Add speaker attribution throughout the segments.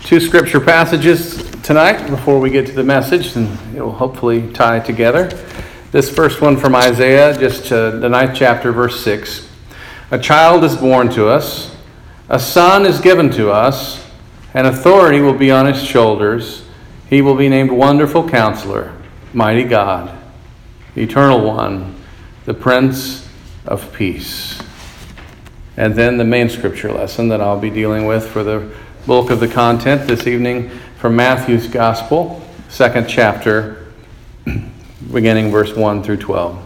Speaker 1: Two scripture passages tonight before we get to the message, and it will hopefully tie together. This first one from Isaiah, just the 9th chapter, verse 6. A child is born to us, a son is given to us, and authority will be on his shoulders. He will be named Wonderful Counselor, Mighty God, Eternal One, the Prince of Peace. And then the main scripture lesson that I'll be dealing with for the bulk of the content this evening from Matthew's Gospel, 2nd chapter, beginning verse 1 through 12.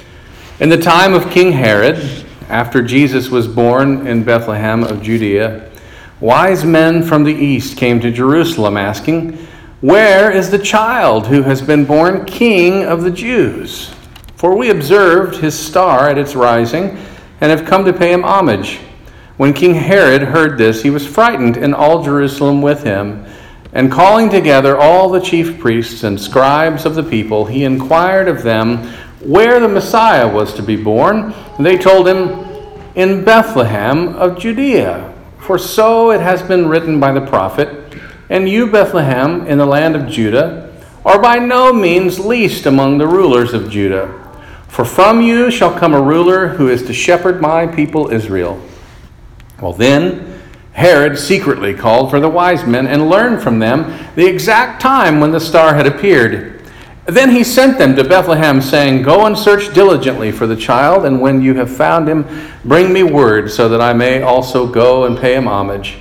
Speaker 1: In the time of King Herod, after Jesus was born in Bethlehem of Judea, wise men from the east came to Jerusalem asking, "Where is the child who has been born King of the Jews? For we observed his star at its rising and have come to pay him homage." When King Herod heard this, he was frightened, and all Jerusalem with him. And calling together all the chief priests and scribes of the people, he inquired of them where the Messiah was to be born. And they told him, "In Bethlehem of Judea. For so it has been written by the prophet, 'And you, Bethlehem, in the land of Judah, are by no means least among the rulers of Judah. For from you shall come a ruler who is to shepherd my people Israel.' Well, then Herod secretly called for the wise men and learned from them the exact time when the star had appeared. Then he sent them to Bethlehem, saying, 'Go and search diligently for the child, and when you have found him, bring me word, so that I may also go and pay him homage.'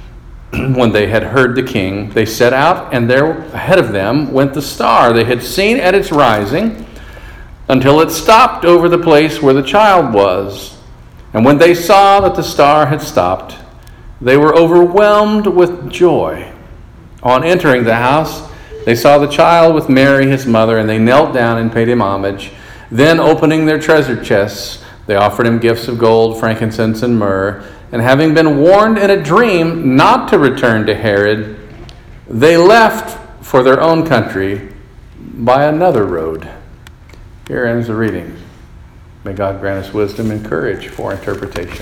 Speaker 1: When they had heard the king, they set out, and there ahead of them went the star they had seen at its rising, until it stopped over the place where the child was. And when they saw that the star had stopped, they were overwhelmed with joy. On entering the house, they saw the child with Mary, his mother, and they knelt down and paid him homage. Then, opening their treasure chests, they offered him gifts of gold, frankincense, and myrrh. And having been warned in a dream not to return to Herod, they left for their own country by another road." Here ends the reading. May God grant us wisdom and courage for interpretation.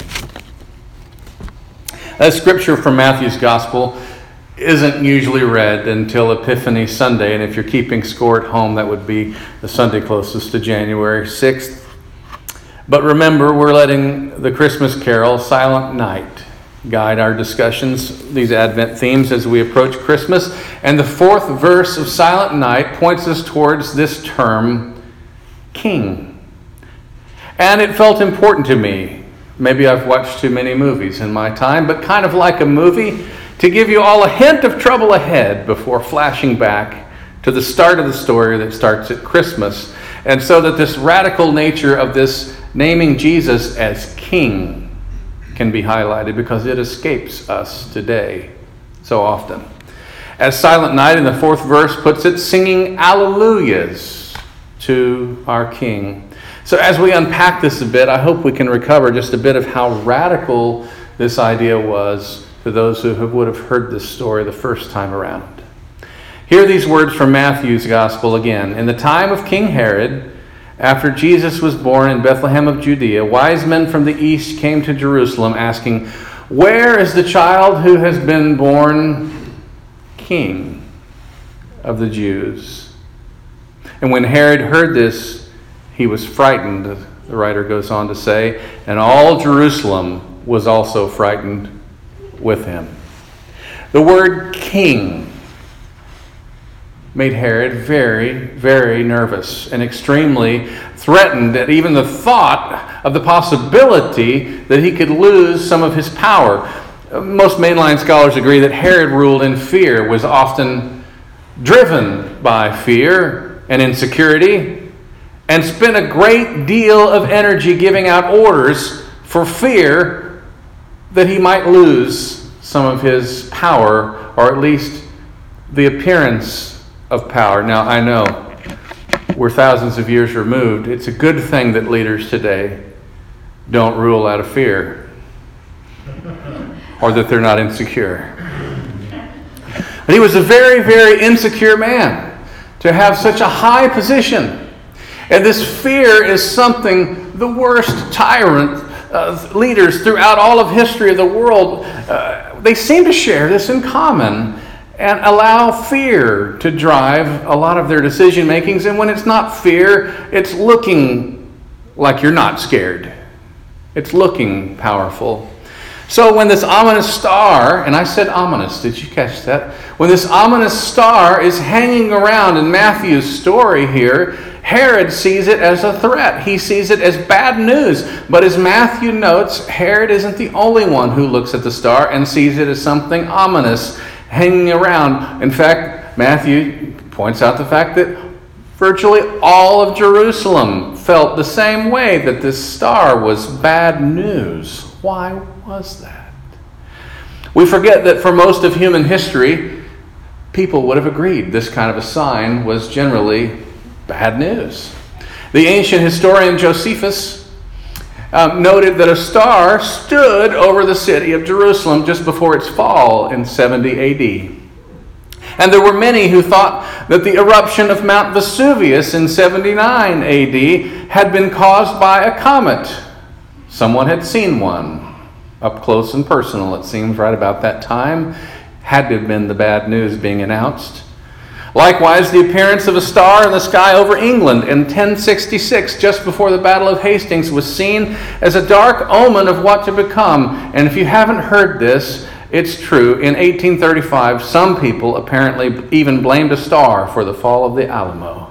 Speaker 1: That scripture from Matthew's Gospel isn't usually read until Epiphany Sunday, and if you're keeping score at home, that would be the Sunday closest to January 6th. But remember, we're letting the Christmas carol, Silent Night, guide our discussions, these Advent themes as we approach Christmas. And the 4th verse of Silent Night points us towards this term, King. And it felt important to me, maybe I've watched too many movies in my time, but kind of like a movie, to give you all a hint of trouble ahead before flashing back to the start of the story that starts at Christmas. And so that this radical nature of this naming Jesus as King can be highlighted, because it escapes us today so often. As Silent Night in the 4th verse puts it, singing alleluias to our King. So as we unpack this a bit, I hope we can recover just a bit of how radical this idea was to those who would have heard this story the first time around. Hear these words from Matthew's Gospel again. In the time of King Herod, after Jesus was born in Bethlehem of Judea, wise men from the east came to Jerusalem asking, "Where is the child who has been born King of the Jews?" And when Herod heard this, he was frightened, the writer goes on to say, and all Jerusalem was also frightened with him. The word king made Herod very, very nervous and extremely threatened at even the thought of the possibility that he could lose some of his power. Most mainline scholars agree that Herod ruled in fear, was often driven by fear and insecurity, and spent a great deal of energy giving out orders for fear that he might lose some of his power, or at least the appearance of power. Now, I know we're thousands of years removed. It's a good thing that leaders today don't rule out of fear, or that they're not insecure. But he was a very, very insecure man to have such a high position. And this fear is something the worst tyrant leaders throughout all of history of the world, they seem to share this in common. and allow fear to drive a lot of their decision makings. And when it's not fear, it's looking like you're not scared. It's looking powerful. So when this ominous star, and I said ominous, did you catch that? When this ominous star is hanging around in Matthew's story here, Herod sees it as a threat. He sees it as bad news. But as Matthew notes, Herod isn't the only one who looks at the star and sees it as something ominous hanging around. In fact, Matthew points out the fact that virtually all of Jerusalem felt the same way, that this star was bad news. Why was that? We forget that for most of human history, people would have agreed this kind of a sign was generally bad news. The ancient historian Josephus noted that a star stood over the city of Jerusalem just before its fall in 70 AD. And there were many who thought that the eruption of Mount Vesuvius in 79 AD had been caused by a comet. Someone had seen one up close and personal, it seems, right about that time. Had to have been the bad news being announced. Likewise, the appearance of a star in the sky over England in 1066, just before the Battle of Hastings, was seen as a dark omen of what to become. And if you haven't heard this, it's true. In 1835, some people apparently even blamed a star for the fall of the Alamo.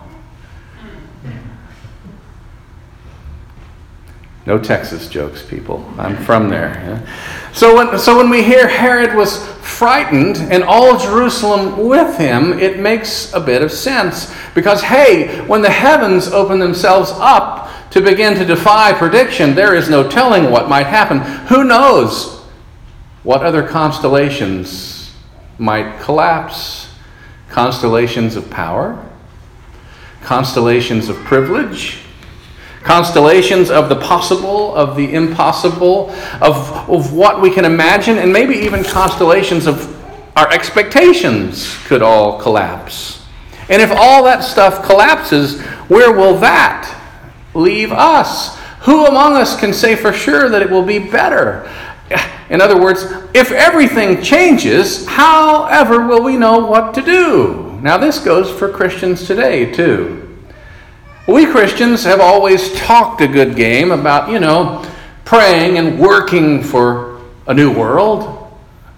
Speaker 1: No Texas jokes, people. I'm from there. Yeah? So when we hear Herod was frightened and all Jerusalem with him, it makes a bit of sense. Because, hey, when the heavens open themselves up to begin to defy prediction, there is no telling what might happen. Who knows what other constellations might collapse? Constellations of power? Constellations of privilege? Constellations of the possible, of the impossible, of what we can imagine, and maybe even constellations of our expectations could all collapse. And if all that stuff collapses, where will that leave us? Who among us can say for sure that it will be better? In other words, if everything changes, how ever will we know what to do? Now this goes for Christians today too. We Christians have always talked a good game about, praying and working for a new world.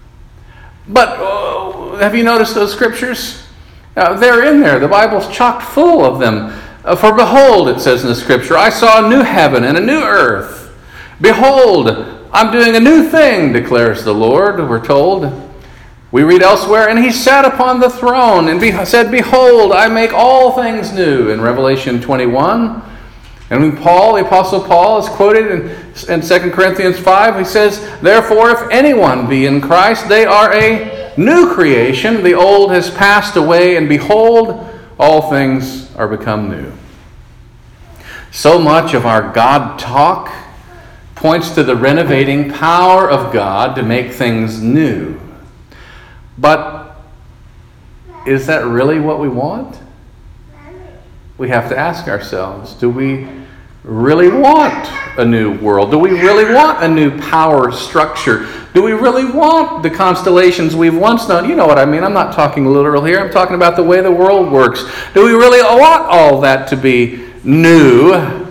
Speaker 1: But have you noticed those scriptures? They're in there. The Bible's chock full of them. For behold, it says in the scripture, I saw a new heaven and a new earth. Behold, I'm doing a new thing, declares the Lord, we're told. We read elsewhere, and he sat upon the throne and said, behold, I make all things new, in Revelation 21. And when the Apostle Paul, is quoted in 2 Corinthians 5, he says, therefore, if anyone be in Christ, they are a new creation. The old has passed away, and behold, all things are become new. So much of our God talk points to the renovating power of God to make things new. But is that really what we want? We have to ask ourselves, do we really want a new world? Do we really want a new power structure? Do we really want the constellations we've once known? You know what I mean. I'm not talking literal here. I'm talking about the way the world works. Do we really want all that to be new?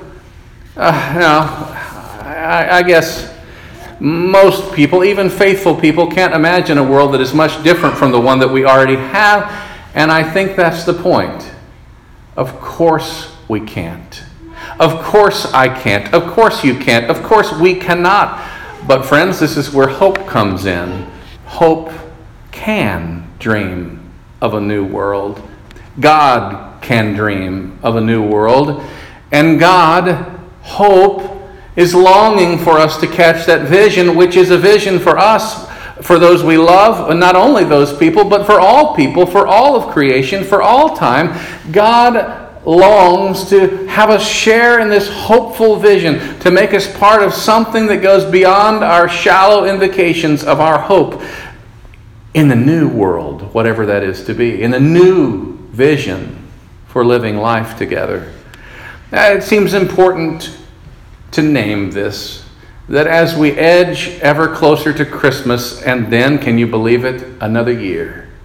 Speaker 1: I guess most people, even faithful people, can't imagine a world that is much different from the one that we already have. And I think that's the point. Of course we can't. Of course I can't. Of course you can't. Of course we cannot. But friends, this is where hope comes in. Hope can dream of a new world. God can dream of a new world. And God, hope, is longing for us to catch that vision, which is a vision for us, for those we love, and not only those people, but for all people, for all of creation, for all time. God longs to have us share in this hopeful vision, to make us part of something that goes beyond our shallow indications of our hope in the new world, whatever that is to be, in the new vision for living life together. It seems important to name this, that as we edge ever closer to Christmas, and then, can you believe it, another year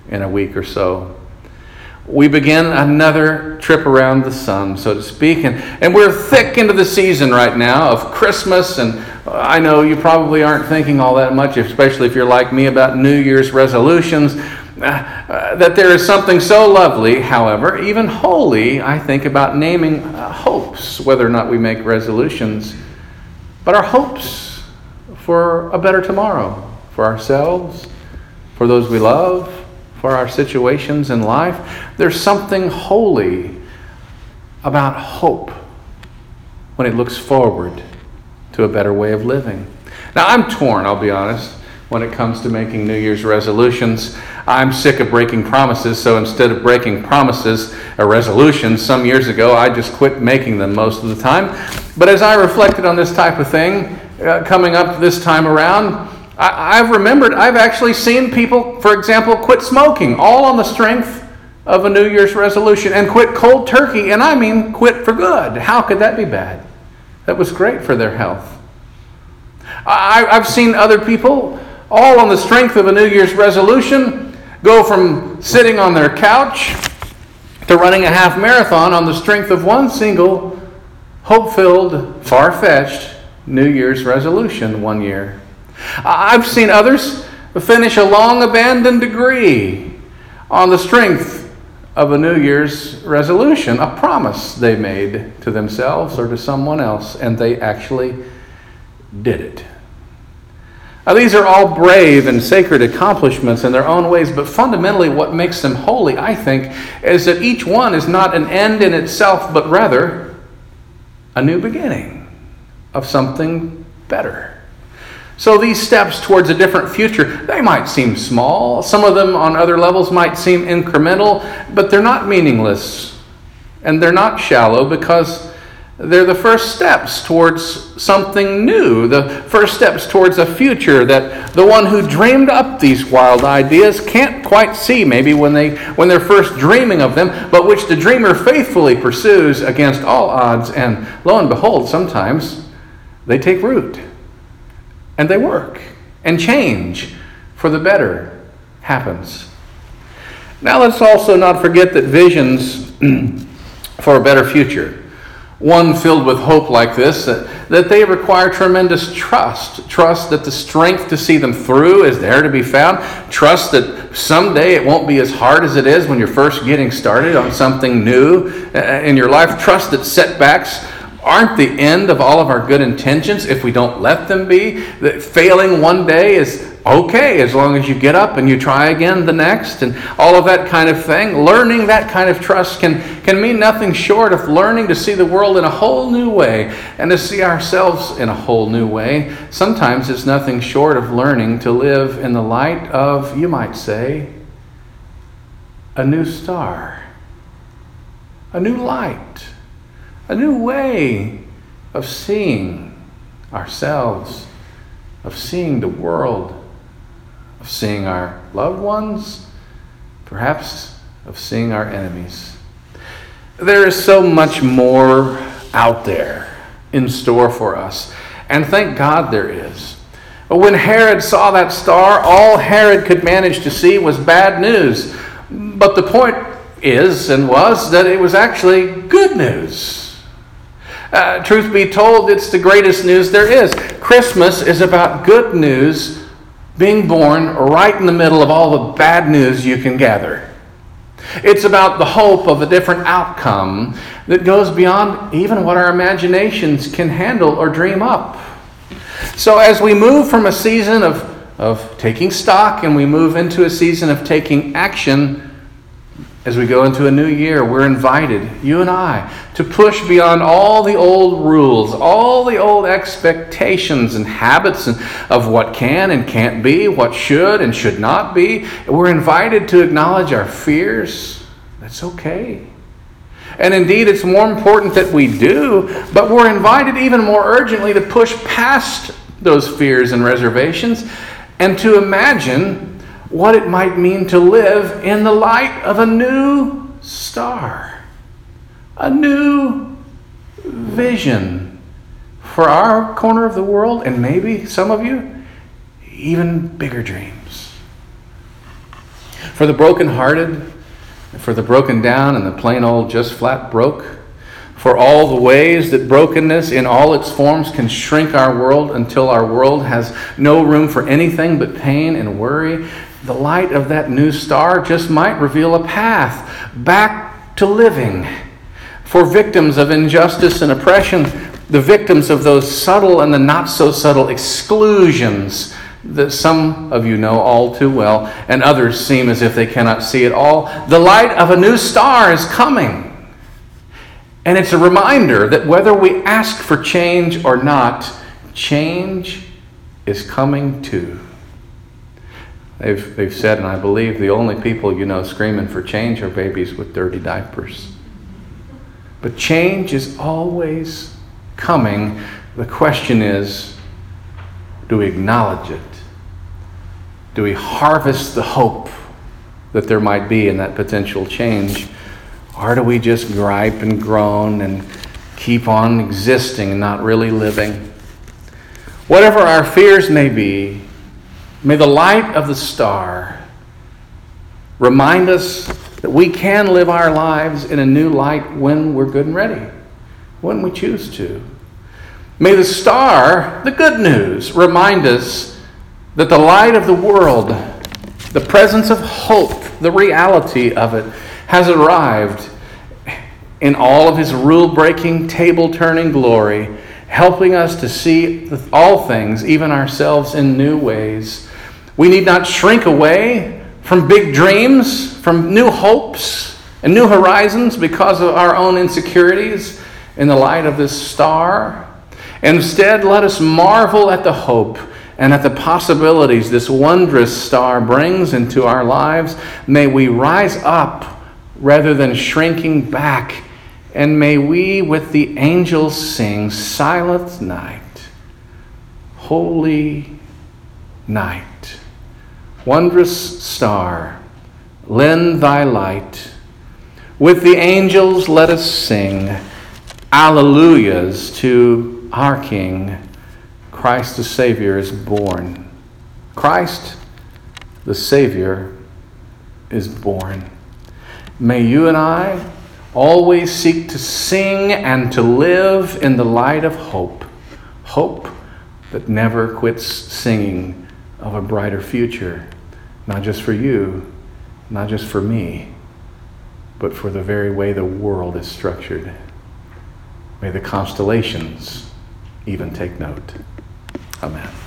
Speaker 1: in a week or so. We begin another trip around the sun, so to speak, and we're thick into the season right now of Christmas, and I know you probably aren't thinking all that much, especially if you're like me, about New Year's resolutions, that there is something so lovely, however, even holy, I think, about naming hopes, whether or not we make resolutions, but our hopes for a better tomorrow, for ourselves, for those we love, for our situations in life. There's something holy about hope when it looks forward to a better way of living. Now, I'm torn, I'll be honest, when it comes to making New Year's resolutions. I'm sick of breaking promises, so instead of breaking promises or resolutions some years ago, I just quit making them most of the time. But as I reflected on this type of thing coming up this time around, I've actually seen people, for example, quit smoking, all on the strength of a New Year's resolution, and quit cold turkey, and I mean quit for good. How could that be bad? That was great for their health. I've seen other people, all on the strength of a New Year's resolution, go from sitting on their couch to running a half marathon on the strength of one single hope-filled, far-fetched New Year's resolution one year. I've seen others finish a long-abandoned degree on the strength of a New Year's resolution, a promise they made to themselves or to someone else, and they actually did it. Now, these are all brave and sacred accomplishments in their own ways, but fundamentally what makes them holy, I think, is that each one is not an end in itself, but rather a new beginning of something better. So these steps towards a different future, they might seem small. Some of them on other levels might seem incremental, but they're not meaningless. And they're not shallow because they're the first steps towards something new, the first steps towards a future that the one who dreamed up these wild ideas can't quite see maybe when they're first dreaming of them, but which the dreamer faithfully pursues against all odds. And lo and behold, sometimes they take root. And they work, and change for the better happens. Now let's also not forget that visions for a better future, one filled with hope like this, that they require tremendous trust. Trust that the strength to see them through is there to be found. Trust that someday it won't be as hard as it is when you're first getting started on something new in your life. Trust that setbacks aren't the end of all of our good intentions if we don't let them be. That failing one day is okay as long as you get up and you try again the next, and all of that kind of thing. Learning that kind of trust can mean nothing short of learning to see the world in a whole new way and to see ourselves in a whole new way. Sometimes it's nothing short of learning to live in the light of, you might say, a new star, a new light, a new way of seeing ourselves, of seeing the world, of seeing our loved ones, perhaps of seeing our enemies. There is so much more out there in store for us, and thank God there is. But when Herod saw that star, all Herod could manage to see was bad news. But the point is and was that it was actually good news. Truth be told, it's the greatest news there is. Christmas is about good news being born right in the middle of all the bad news you can gather. It's about the hope of a different outcome that goes beyond even what our imaginations can handle or dream up. So as we move from a season of taking stock and we move into a season of taking action, as we go into a new year, we're invited, you and I, to push beyond all the old rules, all the old expectations and habits of what can and can't be, what should and should not be. We're invited to acknowledge our fears. That's okay. And indeed, it's more important that we do, but we're invited even more urgently to push past those fears and reservations and to imagine what it might mean to live in the light of a new star, a new vision for our corner of the world, and maybe some of you, even bigger dreams. For the brokenhearted, for the broken down and the plain old just flat broke, for all the ways that brokenness in all its forms can shrink our world until our world has no room for anything but pain and worry, the light of that new star just might reveal a path back to living. For victims of injustice and oppression, the victims of those subtle and the not so subtle exclusions that some of you know all too well, and others seem as if they cannot see it all, the light of a new star is coming. And it's a reminder that whether we ask for change or not, change is coming too. They've said, and I believe, the only people you know screaming for change are babies with dirty diapers. But change is always coming. The question is, do we acknowledge it? Do we harvest the hope that there might be in that potential change? Or do we just gripe and groan and keep on existing and not really living? Whatever our fears may be, may the light of the star remind us that we can live our lives in a new light when we're good and ready, when we choose to. May the star, the good news, remind us that the light of the world, the presence of hope, the reality of it, has arrived in all of his rule-breaking, table-turning glory, helping us to see all things, even ourselves, in new ways. We need not shrink away from big dreams, from new hopes and new horizons because of our own insecurities in the light of this star. Instead, let us marvel at the hope and at the possibilities this wondrous star brings into our lives. May we rise up rather than shrinking back, and may we with the angels sing, Silent night, holy night, wondrous star, lend thy light. With the angels let us sing alleluias to our King. Christ the Savior is born. Christ the Savior is born. May you and I always seek to sing and to live in the light of hope. Hope that never quits singing of a brighter future, not just for you, not just for me, but for the very way the world is structured. May the constellations even take note. Amen.